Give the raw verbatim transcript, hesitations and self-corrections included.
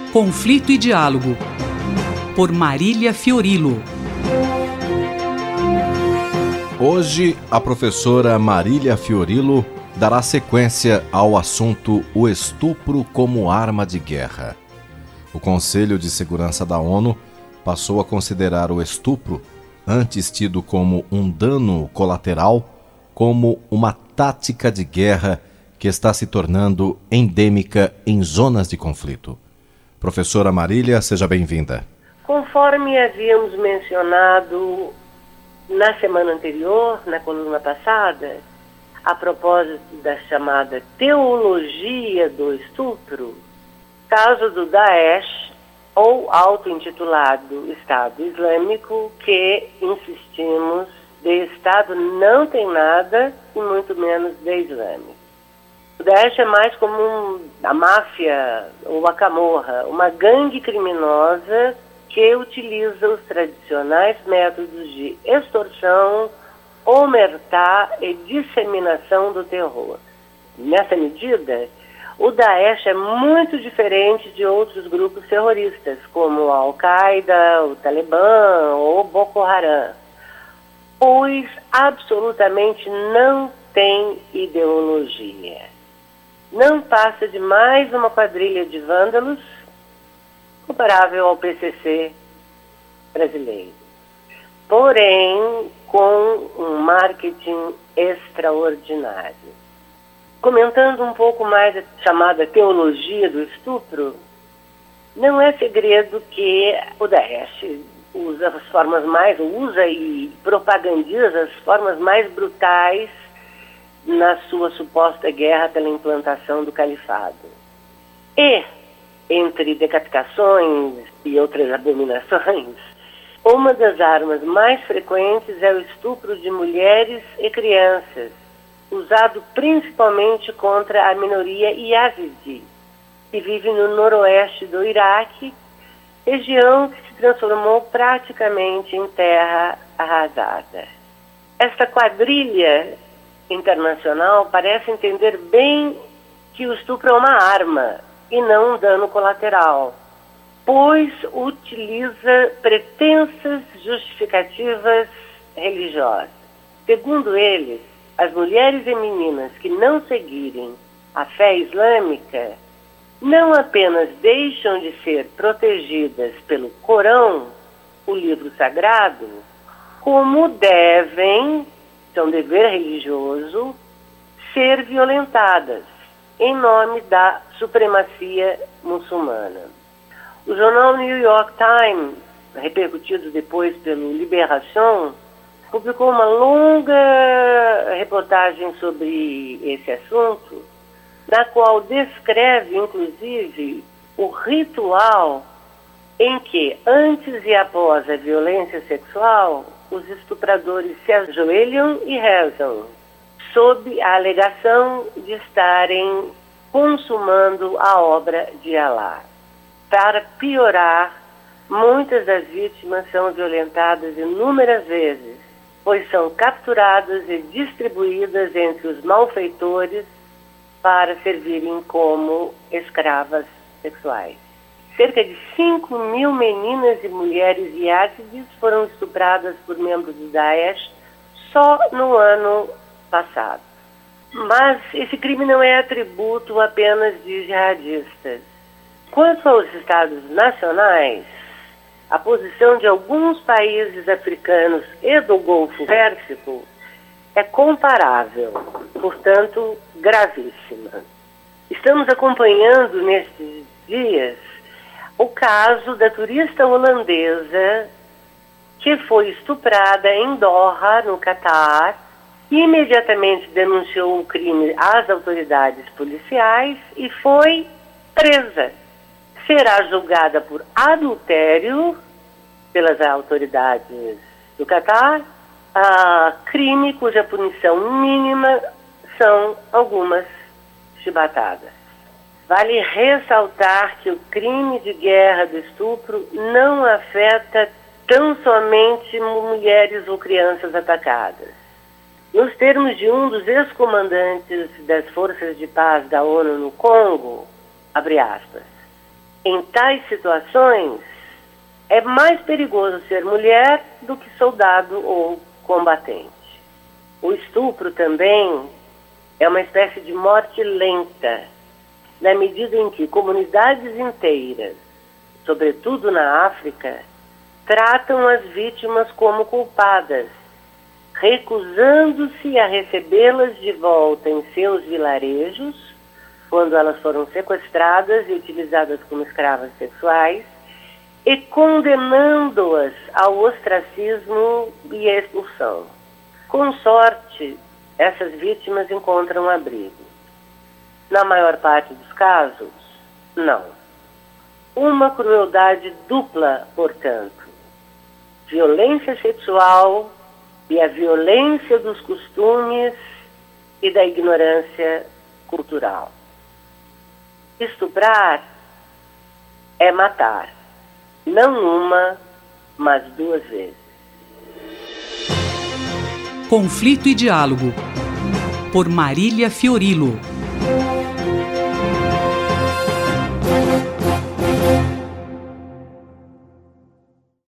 Conflito e Diálogo, por Marília Fiorilo. Hoje, a professora Marília Fiorilo dará sequência ao assunto o estupro como arma de guerra. O Conselho de Segurança da ONU passou a considerar o estupro, antes tido como um dano colateral, como uma tática de guerra que está se tornando endêmica em zonas de conflito. Professora Marília, seja bem-vinda. Conforme havíamos mencionado na semana anterior, na coluna passada, a propósito da chamada teologia do estupro, caso do Daesh, ou auto-intitulado Estado Islâmico, que, insistimos, de Estado não tem nada e muito menos de Islâmico. O Daesh é mais como um, a máfia ou a camorra, uma gangue criminosa que utiliza os tradicionais métodos de extorsão, omertá e disseminação do terror. Nessa medida, o Daesh é muito diferente de outros grupos terroristas, como a Al-Qaeda, o Talibã ou Boko Haram, pois absolutamente não tem ideologia. Não passa de mais uma quadrilha de vândalos, comparável ao P C C brasileiro, porém com um marketing extraordinário. Comentando um pouco mais a chamada teologia do estupro, não é segredo que o Daesh usa as formas mais, usa e propagandiza as formas mais brutais na sua suposta guerra pela implantação do califado. E, entre decapitações e outras abominações, uma das armas mais frequentes é o estupro de mulheres e crianças, usado principalmente contra a minoria Yazidi, que vive no noroeste do Iraque, região que se transformou praticamente em terra arrasada. Esta quadrilha internacional parece entender bem que o estupro é uma arma e não um dano colateral, pois utiliza pretensas justificativas religiosas. Segundo eles, as mulheres e meninas que não seguirem a fé islâmica não apenas deixam de ser protegidas pelo Corão, o livro sagrado, como devem, é um dever religioso, ser violentadas em nome da supremacia muçulmana. O jornal New York Times, repercutido depois pelo Libération, publicou uma longa reportagem sobre esse assunto, na qual descreve, inclusive, o ritual em que, antes e após a violência sexual, os estupradores se ajoelham e rezam, sob a alegação de estarem consumando a obra de Alá. Para piorar, muitas das vítimas são violentadas inúmeras vezes, pois são capturadas e distribuídas entre os malfeitores para servirem como escravas sexuais. Cerca de cinco mil meninas e mulheres yazidis foram estupradas por membros do Daesh só no ano passado. Mas esse crime não é atributo apenas de jihadistas. Quanto aos estados nacionais, a posição de alguns países africanos e do Golfo Pérsico é comparável, portanto, gravíssima. Estamos acompanhando nestes dias o caso da turista holandesa que foi estuprada em Doha, no Catar, e imediatamente denunciou o crime às autoridades policiais e foi presa. Será julgada por adultério pelas autoridades do Catar, a crime cuja punição mínima são algumas chibatadas. Vale ressaltar que o crime de guerra do estupro não afeta tão somente mulheres ou crianças atacadas. Nos termos de um dos ex-comandantes das Forças de Paz da ONU no Congo, abre aspas, Em tais situações, é mais perigoso ser mulher do que soldado ou combatente. O estupro também é uma espécie de morte lenta, na medida em que comunidades inteiras, sobretudo na África, tratam as vítimas como culpadas, recusando-se a recebê-las de volta em seus vilarejos, quando elas foram sequestradas e utilizadas como escravas sexuais, e condenando-as ao ostracismo e à expulsão. Com sorte, essas vítimas encontram abrigo. Na maior parte dos casos, não. Uma crueldade dupla, portanto. Violência sexual e a violência dos costumes e da ignorância cultural. Estuprar é matar. Não uma, mas duas vezes. Conflito e Diálogo, por Marília Fiorilo.